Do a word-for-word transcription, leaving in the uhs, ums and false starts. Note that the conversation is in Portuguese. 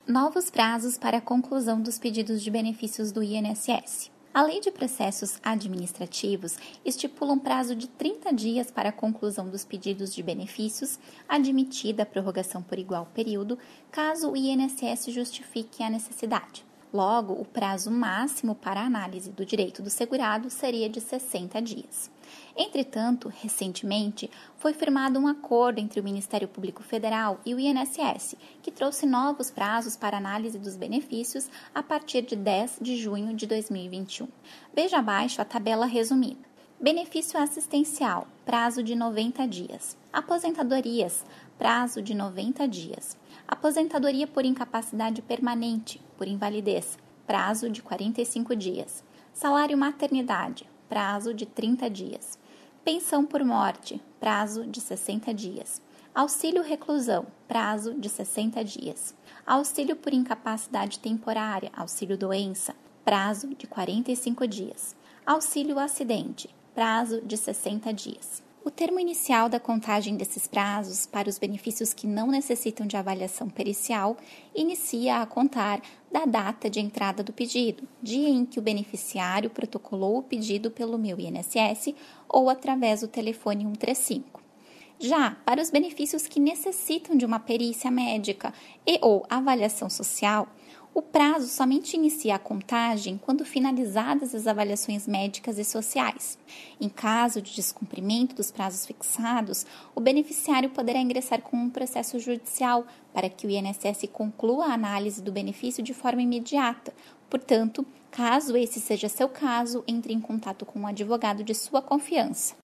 Novos prazos para a conclusão dos pedidos de benefícios do I N S S. A Lei de Processos Administrativos estipula um prazo de trinta dias para a conclusão dos pedidos de benefícios, admitida a prorrogação por igual período, caso o I N S S justifique a necessidade. Logo, o prazo máximo para a análise do direito do segurado seria de sessenta dias. Entretanto, recentemente, foi firmado um acordo entre o Ministério Público Federal e o I N S S, que trouxe novos prazos para análise dos benefícios a partir de dez de junho de dois mil e vinte e um. Veja abaixo a tabela resumida. Benefício assistencial, prazo de noventa dias. Aposentadorias, prazo de noventa dias. Aposentadoria por incapacidade permanente, por invalidez, prazo de quarenta e cinco dias. Salário maternidade, prazo de trinta dias. Pensão por morte, prazo de sessenta dias. Auxílio reclusão, prazo de sessenta dias. Auxílio por incapacidade temporária, auxílio doença, prazo de quarenta e cinco dias. Auxílio acidente, prazo de sessenta dias. O termo inicial da contagem desses prazos para os benefícios que não necessitam de avaliação pericial inicia a contar da data de entrada do pedido, dia em que o beneficiário protocolou o pedido pelo Meu I N S S ou através do telefone cento e trinta e cinco. Já para os benefícios que necessitam de uma perícia médica e ou avaliação social, o prazo somente inicia a contagem quando finalizadas as avaliações médicas e sociais. Em caso de descumprimento dos prazos fixados, o beneficiário poderá ingressar com um processo judicial para que o I N S S conclua a análise do benefício de forma imediata. Portanto, caso esse seja seu caso, entre em contato com um advogado de sua confiança.